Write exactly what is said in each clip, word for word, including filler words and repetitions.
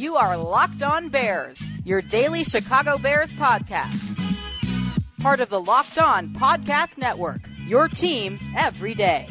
You are Locked On Bears, your daily Chicago Bears podcast. Part of the Locked On Podcast Network, your team every day.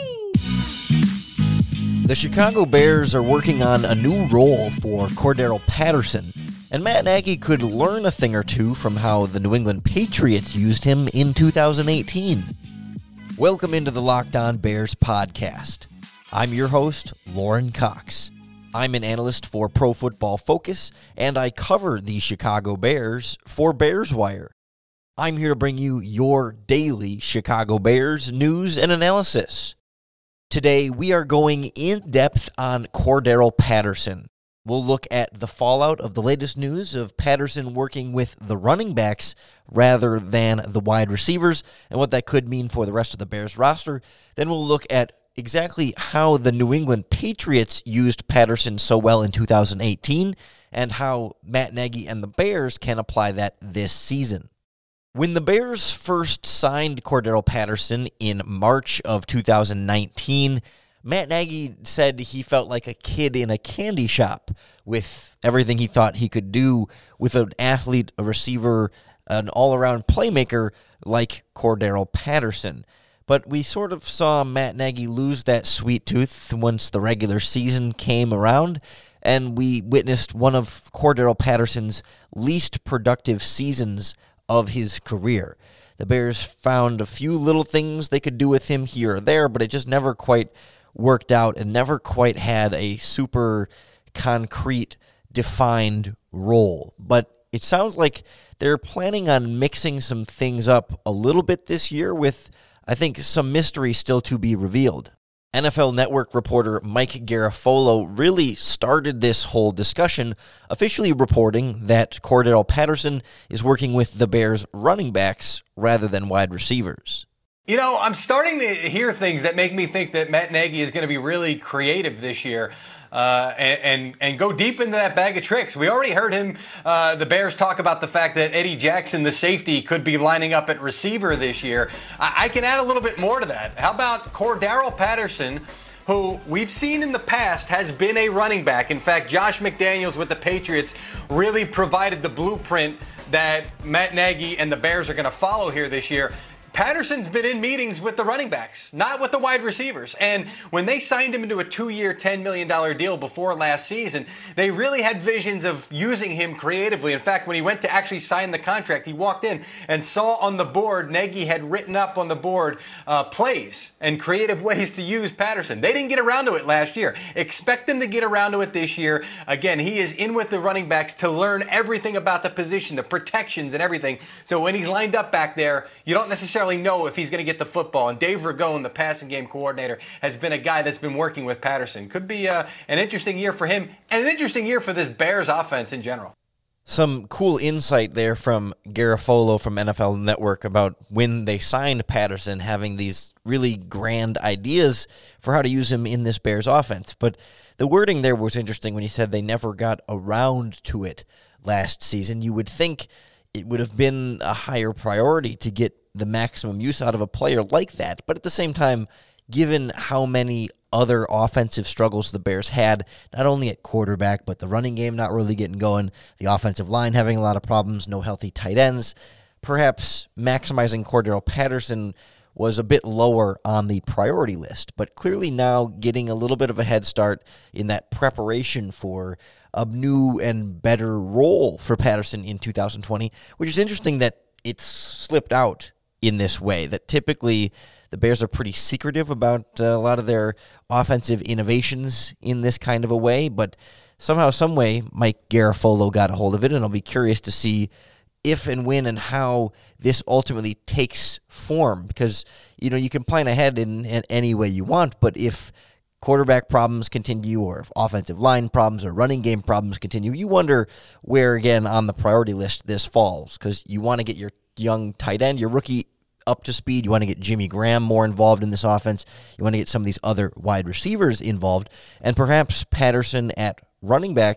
The Chicago Bears are working on a new role for Cordarrelle Patterson, and Matt Nagy could learn a thing or two from how the New England Patriots used him in two thousand eighteen. Welcome into the Locked On Bears podcast. I'm your host, Lauren Cox. I'm an analyst for Pro Football Focus, and I cover the Chicago Bears for Bears Wire. I'm here to bring you your daily Chicago Bears news and analysis. Today, we are going in-depth on Cordarrelle Patterson. We'll look at the fallout of the latest news of Patterson working with the running backs rather than the wide receivers and what that could mean for the rest of the Bears roster. Then we'll look at exactly how the New England Patriots used Patterson so well in two thousand eighteen and how Matt Nagy and the Bears can apply that this season. When the Bears first signed Cordarrelle Patterson in March of two thousand nineteen, Matt Nagy said he felt like a kid in a candy shop with everything he thought he could do with an athlete, a receiver, an all-around playmaker like Cordarrelle Patterson. But we sort of saw Matt Nagy lose that sweet tooth once the regular season came around, and we witnessed one of Cordarrelle Patterson's least productive seasons of his career. The Bears found a few little things they could do with him here or there, but it just never quite worked out and never quite had a super concrete, defined role. But it sounds like they're planning on mixing some things up a little bit this year with, I think, some mystery still to be revealed. N F L Network reporter Mike Garafolo really started this whole discussion, officially reporting that Cordarrelle Patterson is working with the Bears running backs rather than wide receivers. You know, I'm starting to hear things that make me think that Matt Nagy is going to be really creative this year. Uh, and, and and go deep into that bag of tricks. We already heard him, uh, the Bears, talk about the fact that Eddie Jackson, the safety, could be lining up at receiver this year. I, I can add a little bit more to that. How about Cordarrelle Patterson, who we've seen in the past has been a running back. In fact, Josh McDaniels with the Patriots really provided the blueprint that Matt Nagy and the Bears are going to follow here this year. Patterson's been in meetings with the running backs, not with the wide receivers. And when they signed him into a two-year, ten million dollars deal before last season, they really had visions of using him creatively. In fact, when he went to actually sign the contract, he walked in and saw on the board, Nagy had written up on the board uh, plays and creative ways to use Patterson. They didn't get around to it last year. Expect them to get around to it this year. Again, he is in with the running backs to learn everything about the position, the protections and everything. So when he's lined up back there, you don't necessarily know if he's going to get the football. And Dave Ragone, the passing game coordinator, has been a guy that's been working with Patterson. Could be uh, an interesting year for him and an interesting year for this Bears offense in general. Some cool insight there from Garafolo from N F L Network about when they signed Patterson, having these really grand ideas for how to use him in this Bears offense. But the wording there was interesting when he said they never got around to it last season. You would think it would have been a higher priority to get the maximum use out of a player like that. But at the same time, given how many other offensive struggles the Bears had, not only at quarterback, but the running game not really getting going, the offensive line having a lot of problems, no healthy tight ends, perhaps maximizing Cordarrelle Patterson was a bit lower on the priority list. But clearly now getting a little bit of a head start in that preparation for a new and better role for Patterson in two thousand twenty, which is interesting that it's slipped out in this way, that typically the Bears are pretty secretive about uh, a lot of their offensive innovations in this kind of a way, but somehow, some way, Mike Garafolo got a hold of it, and I'll be curious to see if and when and how this ultimately takes form, because, you know, you can plan ahead in, in any way you want, but if quarterback problems continue, or if offensive line problems or running game problems continue, you wonder where, again, on the priority list this falls, because you want to get your young tight end, your rookie, up to speed. You want to get Jimmy Graham more involved in this offense. You want to get some of these other wide receivers involved, and perhaps Patterson at running back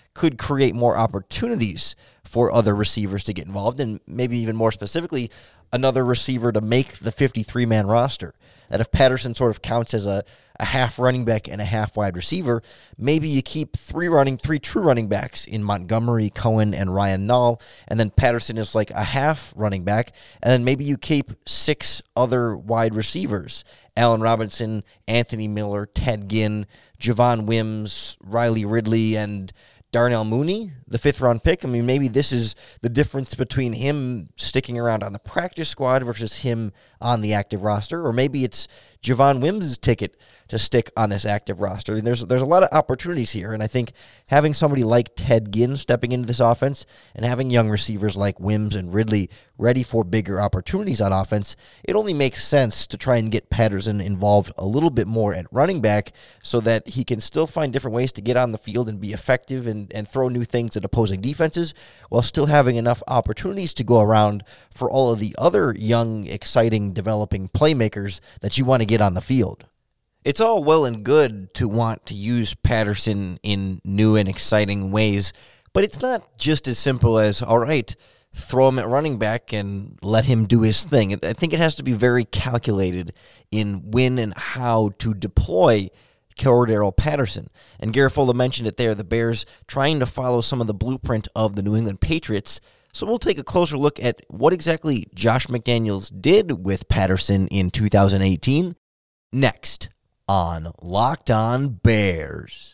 could create more opportunities for other receivers to get involved, and maybe even more specifically, another receiver to make the fifty-three man roster. That if Patterson sort of counts as a, a half running back and a half wide receiver, maybe you keep three running, three true running backs in Montgomery, Cohen, and Ryan Nall, and then Patterson is like a half running back, and then maybe you keep six other wide receivers: Allen Robinson, Anthony Miller, Ted Ginn, Javon Wims, Riley Ridley, and Darnell Mooney, the fifth-round pick. I mean, maybe this is the difference between him sticking around on the practice squad versus him on the active roster, or maybe it's Javon Wims' ticket to stick on this active roster. I mean, there's there's a lot of opportunities here, and I think having somebody like Ted Ginn stepping into this offense and having young receivers like Wims and Ridley ready for bigger opportunities on offense, it only makes sense to try and get Patterson involved a little bit more at running back so that he can still find different ways to get on the field and be effective and, and throw new things at opposing defenses while still having enough opportunities to go around for all of the other young, exciting, developing playmakers that you want to get on the field. It's all well and good to want to use Patterson in new and exciting ways, but it's not just as simple as, all right, throw him at running back and let him do his thing. I think it has to be very calculated in when and how to deploy Cordarrelle Patterson. And Garafolo mentioned it there, the Bears trying to follow some of the blueprint of the New England Patriots. So we'll take a closer look at what exactly Josh McDaniels did with Patterson in two thousand eighteen next on Locked On Bears.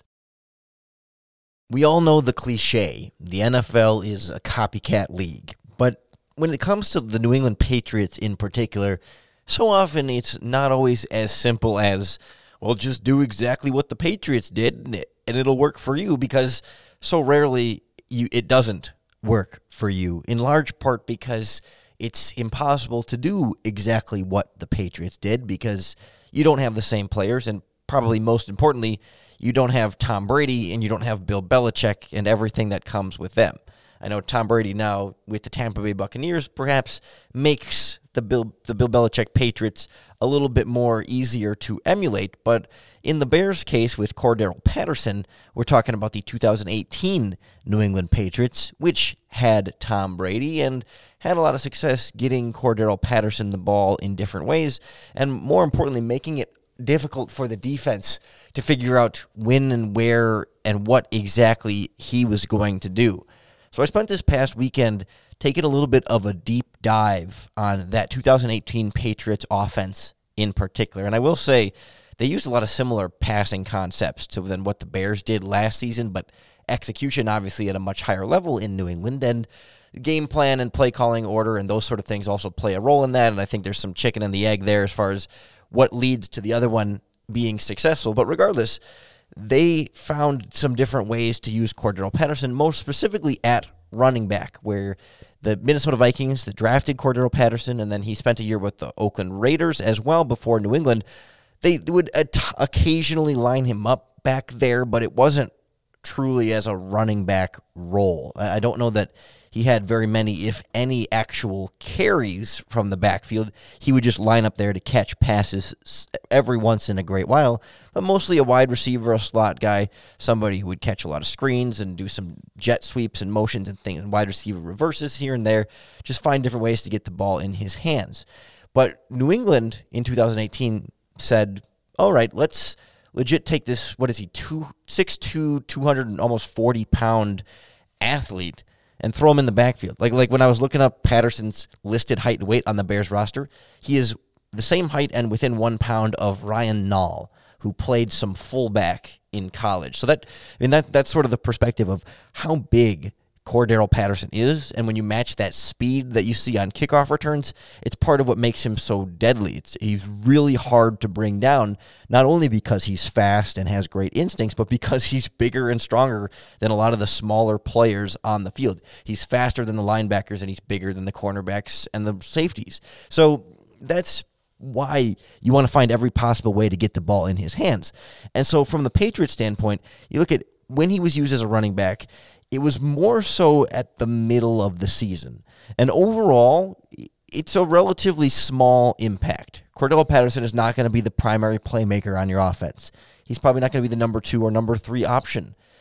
We all know the cliche, the N F L is a copycat league. But when it comes to the New England Patriots in particular, so often it's not always as simple as, well, just do exactly what the Patriots did and it'll work for you, because so rarely you it doesn't work for you, in large part because it's impossible to do exactly what the Patriots did because you don't have the same players, and probably most importantly, you don't have Tom Brady and you don't have Bill Belichick and everything that comes with them. I know Tom Brady now with the Tampa Bay Buccaneers perhaps makes the Bill the Bill Belichick Patriots a little bit more easier to emulate, but in the Bears case with Cordarrelle Patterson, we're talking about the two thousand eighteen New England Patriots, which had Tom Brady and had a lot of success getting Cordarrelle Patterson the ball in different ways, and more importantly, making it difficult for the defense to figure out when and where and what exactly he was going to do. So I spent this past weekend taking a little bit of a deep dive on that two thousand eighteen Patriots offense in particular. And I will say they used a lot of similar passing concepts to than what the Bears did last season, but execution obviously at a much higher level in New England. And game plan and play calling order and those sort of things also play a role in that. And I think there's some chicken and the egg there as far as what leads to the other one being successful. But regardless, they found some different ways to use Cordarrelle Patterson, most specifically at running back, where the Minnesota Vikings that drafted Cordarrelle Patterson, and then he spent a year with the Oakland Raiders as well before New England, they would occasionally line him up back there, but it wasn't truly as a running back role. I don't know that he had very many, if any, actual carries from the backfield. He would just line up there to catch passes every once in a great while, but mostly a wide receiver, a slot guy, somebody who would catch a lot of screens and do some jet sweeps and motions and things, and wide receiver reverses here and there, just find different ways to get the ball in his hands. But New England in two thousand eighteen said, all right, let's legit take this, what is he, two, six two, two hundred almost forty pound athlete and throw him in the backfield. Like like when I was looking up Patterson's listed height and weight on the Bears roster, he is the same height and within one pound of Ryan Nall, who played some fullback in college. So that I mean that that's sort of the perspective of how big Cordarrelle Patterson is, and when you match that speed that you see on kickoff returns, it's part of what makes him so deadly. It's, he's really hard to bring down, not only because he's fast and has great instincts, but because he's bigger and stronger than a lot of the smaller players on the field. He's faster than the linebackers, and he's bigger than the cornerbacks and the safeties. So that's why you want to find every possible way to get the ball in his hands. And so from the Patriots standpoint, you look at when he was used as a running back, it was more so at the middle of the season. And overall, it's a relatively small impact. Cordarrelle Patterson is not going to be the primary playmaker on your offense. He's probably not going to be the number two or number three option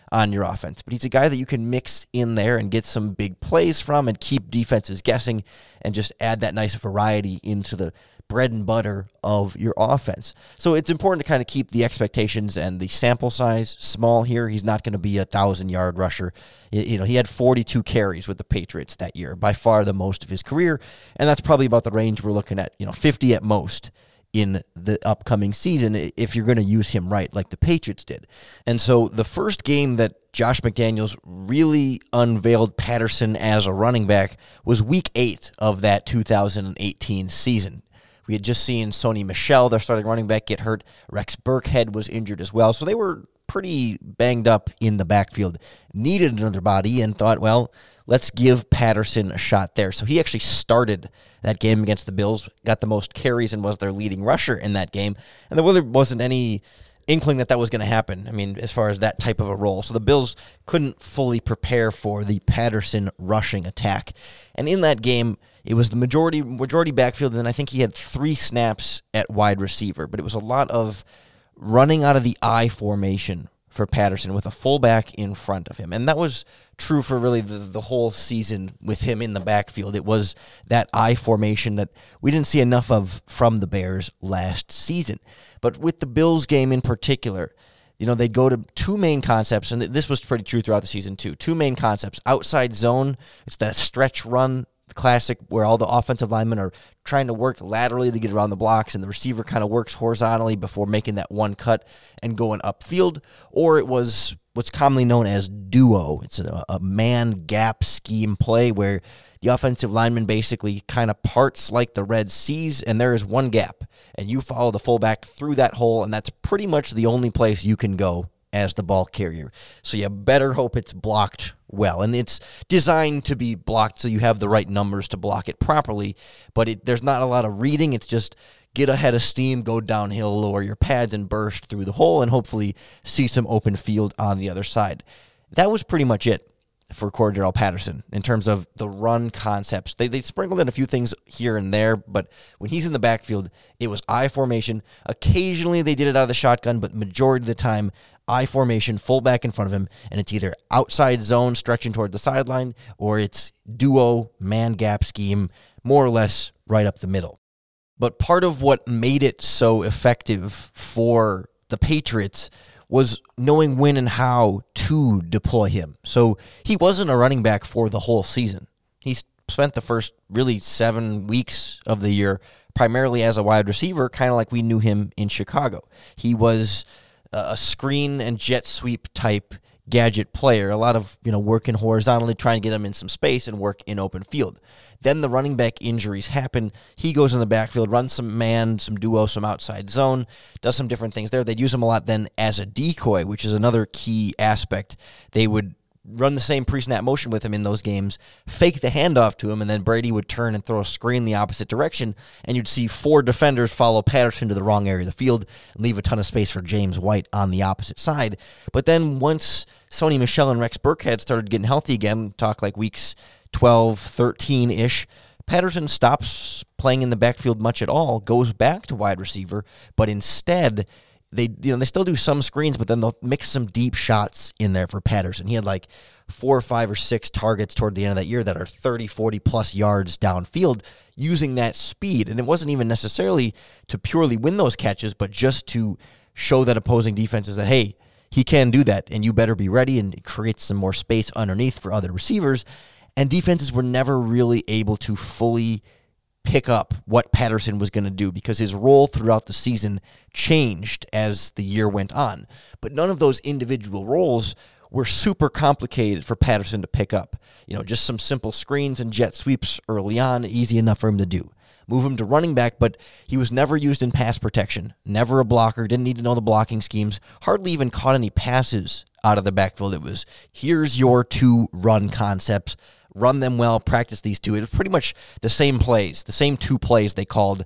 on your offense, but he's a guy that you can mix in there and get some big plays from and keep defenses guessing and just add that nice variety into the bread and butter of your offense. So it's important to kind of keep the expectations and the sample size small here. He's not going to be a thousand-yard rusher. You know, he had forty-two carries with the Patriots that year, by far the most of his career, and that's probably about the range we're looking at, you know, fifty at most in the upcoming season if you're going to use him right like the Patriots did. And so the first game that Josh McDaniels really unveiled Patterson as a running back was week eight of that two thousand eighteen season. We had just seen Sony Michel, their starting running back, get hurt. Rex Burkhead was injured as well. So they were pretty banged up in the backfield, needed another body, and thought, well, let's give Patterson a shot there. So he actually started that game against the Bills, got the most carries, and was their leading rusher in that game. And there wasn't any inkling that that was going to happen, I mean, as far as that type of a role. So the Bills couldn't fully prepare for the Patterson rushing attack. And in that game, it was the majority majority backfield, and I think he had three snaps at wide receiver. But it was a lot of running out of the I formation for Patterson with a fullback in front of him. And that was true for really the, the whole season with him in the backfield. It was that I formation that we didn't see enough of from the Bears last season. But with the Bills game in particular, you know, they'd go to two main concepts, and this was pretty true throughout the season too. Two main concepts. Outside zone, it's that stretch run, the classic where all the offensive linemen are trying to work laterally to get around the blocks, and the receiver kind of works horizontally before making that one cut and going upfield. Or it was what's commonly known as duo. It's a, a man gap scheme play where the offensive lineman basically kind of parts like the Red Seas, and there is one gap, and you follow the fullback through that hole, and that's pretty much the only place you can go as the ball carrier. So you better hope it's blocked well. And it's designed to be blocked so you have the right numbers to block it properly, but it, there's not a lot of reading. It's just get ahead of steam, go downhill, lower your pads, and burst through the hole, and hopefully see some open field on the other side. That was pretty much it for Cordarrelle Patterson in terms of the run concepts. They they sprinkled in a few things here and there, but when he's in the backfield, it was I formation. Occasionally they did it out of the shotgun, but majority of the time, I formation, fullback in front of him, and it's either outside zone stretching toward the sideline, or it's duo man gap scheme, more or less right up the middle. But part of what made it so effective for the Patriots was knowing when and how to deploy him. So he wasn't a running back for the whole season. He spent the first really seven weeks of the year primarily as a wide receiver, kind of like we knew him in Chicago. He was a screen and jet sweep type gadget player, a lot of, you know, working horizontally, trying to get him in some space and work in open field. Then the running back injuries happen. He goes in the backfield, runs some man, some duo, some outside zone, does some different things there. They'd use him a lot then as a decoy, which is another key aspect. They would run the same pre-snap motion with him in those games, fake the handoff to him, and then Brady would turn and throw a screen the opposite direction, and you'd see four defenders follow Patterson to the wrong area of the field and leave a ton of space for James White on the opposite side. But then once Sony Michel and Rex Burkhead started getting healthy again, talk like weeks twelve, thirteen-ish, Patterson stops playing in the backfield much at all, goes back to wide receiver, but instead They you know they still do some screens, but then they'll mix some deep shots in there for Patterson. He had like four or five or six targets toward the end of that year that are thirty, forty plus yards downfield using that speed. And it wasn't even necessarily to purely win those catches, but just to show that opposing defenses that, hey, he can do that, and you better be ready, and it creates some more space underneath for other receivers. And defenses were never really able to fully pick up what Patterson was going to do because his role throughout the season changed as the year went on. But none of those individual roles were super complicated for Patterson to pick up. You know, just some simple screens and jet sweeps early on, easy enough for him to do. Move him to running back, but he was never used in pass protection, never a blocker, didn't need to know the blocking schemes, hardly even caught any passes out of the backfield. It was, here's your two run concepts, run them well, practice these two. It was pretty much the same plays, the same two plays they called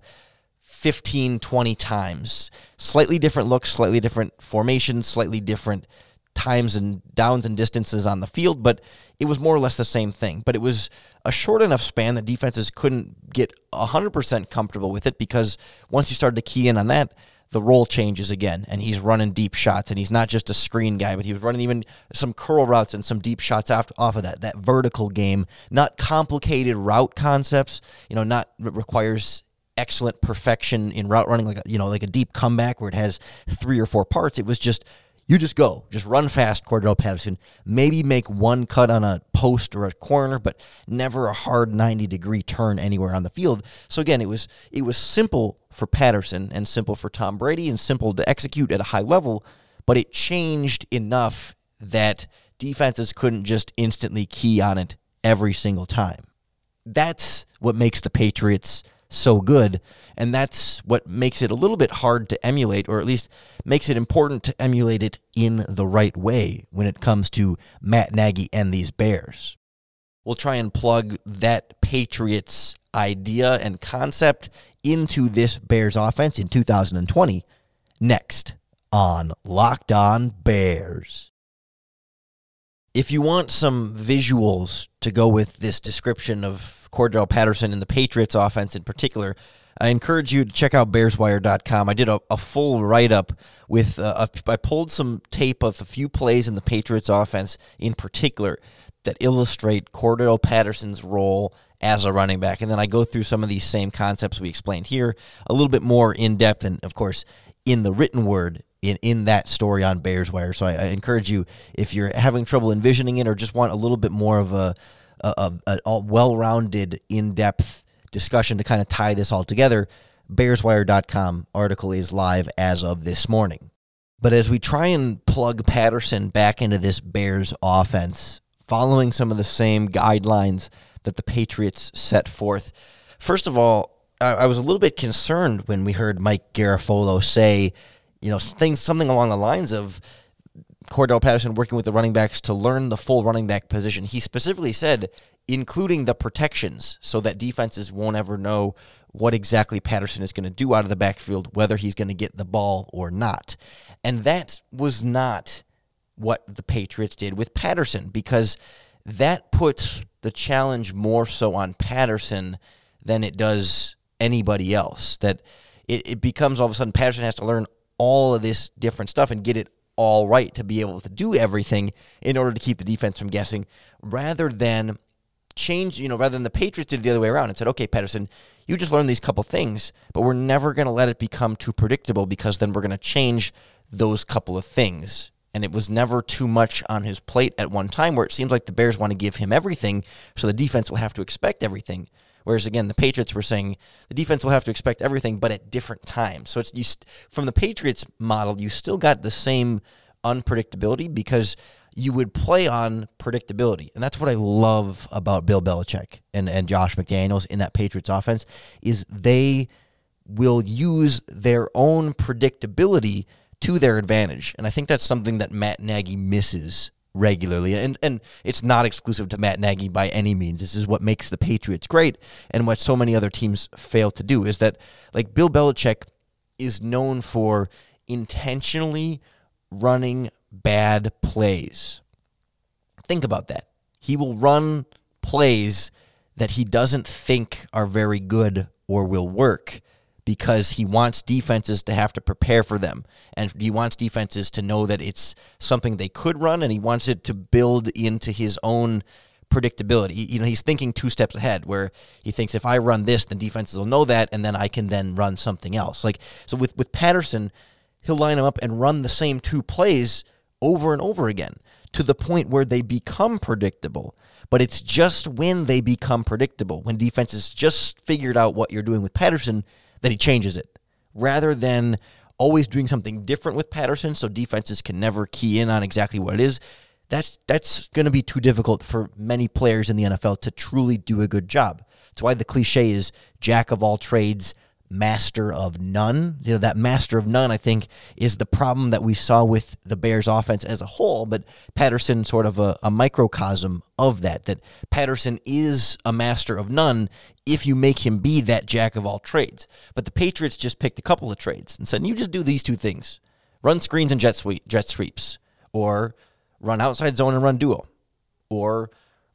fifteen, twenty times. Slightly different looks, slightly different formations, slightly different times and downs and distances on the field, but it was more or less the same thing. But it was a short enough span that defenses couldn't get one hundred percent comfortable with it because once you started to key in on that, the role changes again, and he's running deep shots, and he's not just a screen guy, but he was running even some curl routes and some deep shots off, off of that, that vertical game, not complicated route concepts, you know, not requires excellent perfection in route running, like a, you know, like a deep comeback where it has three or four parts. It was just, you just go, just run fast, Cordarrelle Patterson, maybe make one cut on a post or a corner, but never a hard ninety-degree turn anywhere on the field. So again, it was it was simple for Patterson and simple for Tom Brady and simple to execute at a high level, but it changed enough that defenses couldn't just instantly key on it every single time. That's what makes the Patriots so good, and that's what makes it a little bit hard to emulate, or at least makes it important to emulate it in the right way when it comes to Matt Nagy and these Bears. We'll try and plug that Patriots idea and concept into this Bears offense in two thousand twenty next on Locked On Bears. If you want some visuals to go with this description of Cordarrelle Patterson and the Patriots offense in particular, I encourage you to check out bears wire dot com. I did a, a full write-up with, uh, a, I pulled some tape of a few plays in the Patriots offense in particular that illustrate Cordarrelle Patterson's role as a running back. And then I go through some of these same concepts we explained here, a little bit more in-depth, and of course, in the written word in, in that story on Bears Wire. So I, I encourage you, if you're having trouble envisioning it or just want a little bit more of a a, a, a well-rounded, in-depth discussion to kind of tie this all together, bears wire dot com article is live as of this morning. But as we try and plug Patterson back into this Bears offense, following some of the same guidelines that the Patriots set forth, first of all, I, I was a little bit concerned when we heard Mike Garafolo say, you know, things, something along the lines of Cordarrelle Patterson working with the running backs to learn the full running back position. He specifically said, including the protections, so that defenses won't ever know what exactly Patterson is going to do out of the backfield, whether he's going to get the ball or not. And that was not what the Patriots did with Patterson, because that puts the challenge more so on Patterson than it does anybody else. That it, it becomes all of a sudden Patterson has to learn all of this different stuff and get it all right to be able to do everything in order to keep the defense from guessing, rather than change, you know, rather than the Patriots did it the other way around and said, okay, Patterson, you just learned these couple things, but we're never going to let it become too predictable, because then we're going to change those couple of things. And it was never too much on his plate at one time, where it seems like the Bears want to give him everything, so the defense will have to expect everything. Whereas, again, the Patriots were saying the defense will have to expect everything, but at different times. So it's you st- from the Patriots model, you still got the same unpredictability, because you would play on predictability. And that's what I love about Bill Belichick and, and Josh McDaniels in that Patriots offense, is they will use their own predictability to their advantage. And I think that's something that Matt Nagy misses regularly. And and it's not exclusive to Matt Nagy by any means. This is what makes the Patriots great, and what so many other teams fail to do, is that, like, Bill Belichick is known for intentionally running bad plays. Think about that. He will run plays that he doesn't think are very good or will work, because he wants defenses to have to prepare for them. And he wants defenses to know that it's something they could run, and he wants it to build into his own predictability. You know, he's thinking two steps ahead, where he thinks, if I run this, then defenses will know that, and then I can then run something else. Like, so with, with Patterson, he'll line them up and run the same two plays over and over again, to the point where they become predictable. But it's just when they become predictable, when defenses just figured out what you're doing with Patterson, that he changes it, rather than always doing something different with Patterson so defenses can never key in on exactly what it is. That's that's going to be too difficult for many players in the N F L to truly do a good job. That's why the cliche is jack of all trades, master of none. You know, that master of none, I think, is the problem that we saw with the Bears offense as a whole, but Patterson sort of a, a microcosm of that, that Patterson is a master of none if you make him be that jack of all trades. But the Patriots just picked a couple of trades and said, you just do these two things. Run screens and jet sweep, jet sweeps, or run outside zone and run duo, or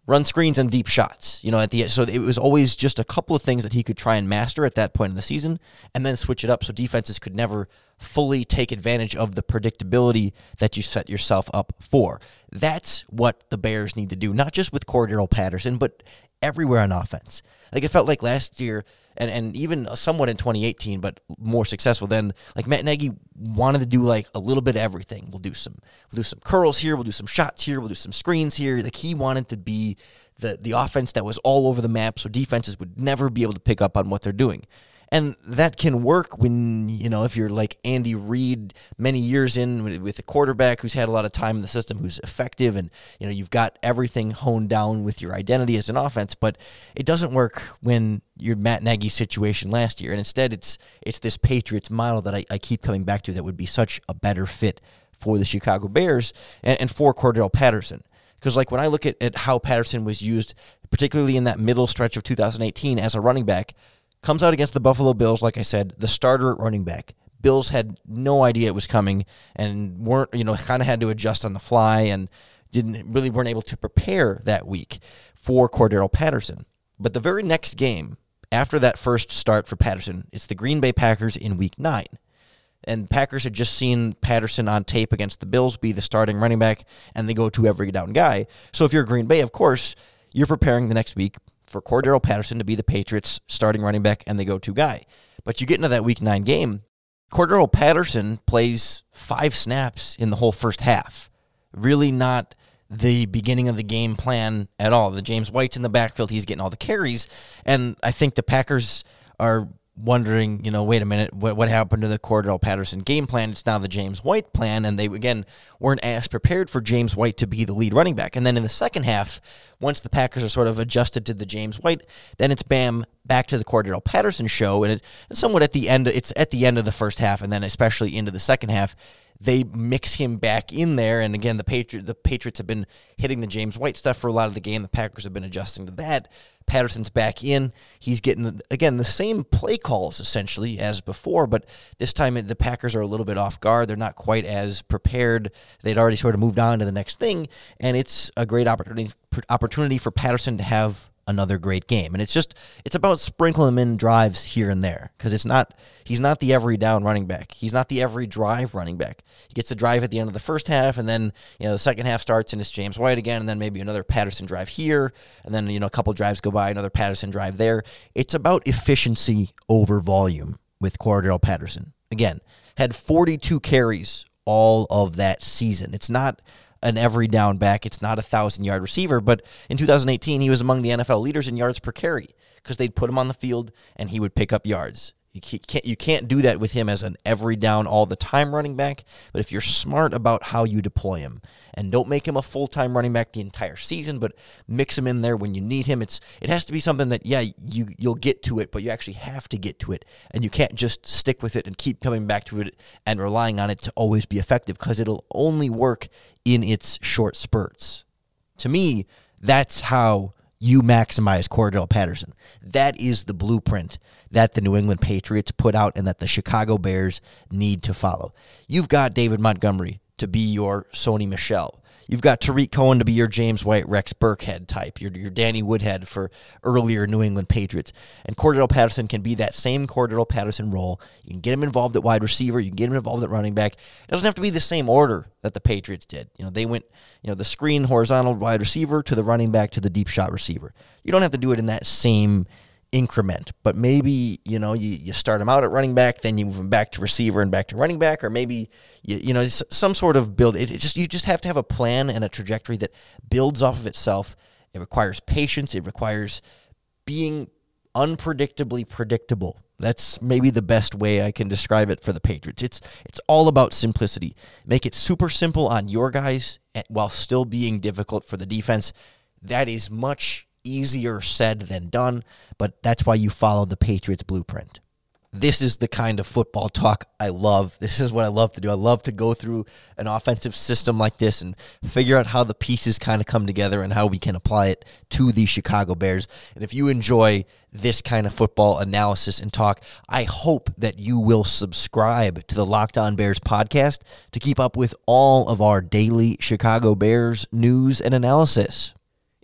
run screens and deep shots, you know, at the so it was always just a couple of things that he could try and master at that point in the season and then switch it up so defenses could never fully take advantage of the predictability that you set yourself up for. That's what the Bears need to do, not just with Cordarrelle Patterson, but everywhere on offense. Like, it felt like last year, and, and even somewhat in twenty eighteen, but more successful then, like Matt Nagy wanted to do like a little bit of everything. We'll do some we'll do some curls here, we'll do some shots here, we'll do some screens here. Like, he wanted to be the the offense that was all over the map so defenses would never be able to pick up on what they're doing. And that can work when, you know, if you're like Andy Reid many years in with a quarterback who's had a lot of time in the system, who's effective, and, you know, you've got everything honed down with your identity as an offense. But it doesn't work when you're Matt Nagy's situation last year. And instead, it's it's this Patriots model that I, I keep coming back to that would be such a better fit for the Chicago Bears and, and for Cordarrelle Patterson. Because, like, when I look at, at how Patterson was used, particularly in that middle stretch of two thousand eighteen as a running back, comes out against the Buffalo Bills, like I said, the starter at running back. Bills had no idea it was coming and weren't, you know, kind of had to adjust on the fly and didn't really weren't able to prepare that week for Cordarrelle Patterson. But the very next game after that first start for Patterson, it's the Green Bay Packers in week nine. And Packers had just seen Patterson on tape against the Bills be the starting running back, and they go to every down guy. So if you're Green Bay, of course, you're preparing the next week for Cordarrelle Patterson to be the Patriots' starting running back and the go-to guy. But you get into that week nine game, Cordarrelle Patterson plays five snaps in the whole first half. Really not the beginning of the game plan at all. The James White's in the backfield. He's getting all the carries. And I think the Packers are wondering, you know, wait a minute, what what happened to the Cordarrelle Patterson game plan? It's now the James White plan, and they, again, weren't as prepared for James White to be the lead running back. And then in the second half, once the Packers are sort of adjusted to the James White, then it's bam, back to the Cordarrelle Patterson show, and it, it's somewhat at the end, it's at the end of the first half, and then especially into the second half, they mix him back in there, and again, the Patri- the Patriots have been hitting the James White stuff for a lot of the game. The Packers have been adjusting to that. Patterson's back in. He's getting, again, the same play calls, essentially, as before, but this time the Packers are a little bit off guard. They're not quite as prepared. They'd already sort of moved on to the next thing, and it's a great opportunity opportunity for Patterson to have another great game. And it's just, it's about sprinkling him in drives here and there, because it's not, he's not the every down running back. He's not the every drive running back. He gets a drive at the end of the first half, and then, you know, the second half starts and it's James White again, and then maybe another Patterson drive here, and then, you know, a couple drives go by, another Patterson drive there. It's about efficiency over volume with Cordarrelle Patterson. Again, had forty-two carries all of that season. It's not an every down back. It's not a thousand-yard receiver, but in two thousand eighteen, he was among the N F L leaders in yards per carry because they'd put him on the field and he would pick up yards. You can't, you can't do that with him as an every down all the time running back, but if you're smart about how you deploy him and don't make him a full-time running back the entire season, but mix him in there when you need him, it's it has to be something that, yeah, you, you'll get to it, but you actually have to get to it, and you can't just stick with it and keep coming back to it and relying on it to always be effective, because it'll only work in its short spurts. To me, that's how you maximize Cordarrelle Patterson. That is the blueprint that the New England Patriots put out and that the Chicago Bears need to follow. You've got David Montgomery to be your Sony Michel. You've got Tariq Cohen to be your James White, Rex Burkhead type, your, your Danny Woodhead for earlier New England Patriots. And Cordarrelle Patterson can be that same Cordarrelle Patterson role. You can get him involved at wide receiver. You can get him involved at running back. It doesn't have to be the same order that the Patriots did. You know, they went, you know, the screen horizontal wide receiver to the running back to the deep shot receiver. You don't have to do it in that same increment, but maybe, you know, you, you start him out at running back, then you move him back to receiver and back to running back, or maybe, you, you know, some sort of build. It, it just You just have to have a plan and a trajectory that builds off of itself. It requires patience. It requires being unpredictably predictable. That's maybe the best way I can describe it for the Patriots. It's it's all about simplicity. Make it super simple on your guys while still being difficult for the defense. That is much easier said than done, but that's why you follow the Patriots blueprint. This is the kind of football talk I love. This is what I love to do. I love to go through an offensive system like this and figure out how the pieces kind of come together and how we can apply it to the Chicago Bears. And if you enjoy this kind of football analysis and talk, I hope that you will subscribe to the Locked On Bears podcast to keep up with all of our daily Chicago Bears news and analysis.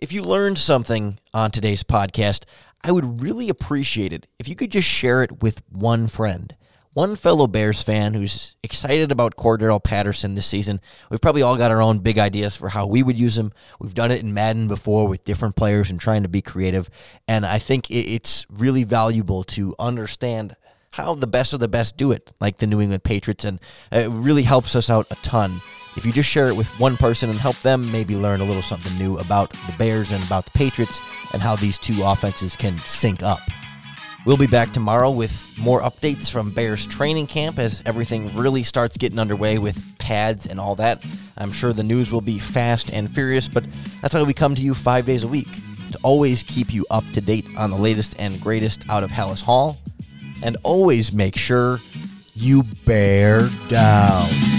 If you learned something on today's podcast, I would really appreciate it if you could just share it with one friend. One fellow Bears fan who's excited about Cordarrelle Patterson this season. We've probably all got our own big ideas for how we would use him. We've done it in Madden before with different players and trying to be creative. And I think it's really valuable to understand how the best of the best do it, like the New England Patriots. And it really helps us out a ton if you just share it with one person and help them maybe learn a little something new about the Bears and about the Patriots and how these two offenses can sync up. We'll be back tomorrow with more updates from Bears training camp as everything really starts getting underway with pads and all that. I'm sure the news will be fast and furious, but that's why we come to you five days a week, to always keep you up to date on the latest and greatest out of Halas Hall, and always make sure you bear down.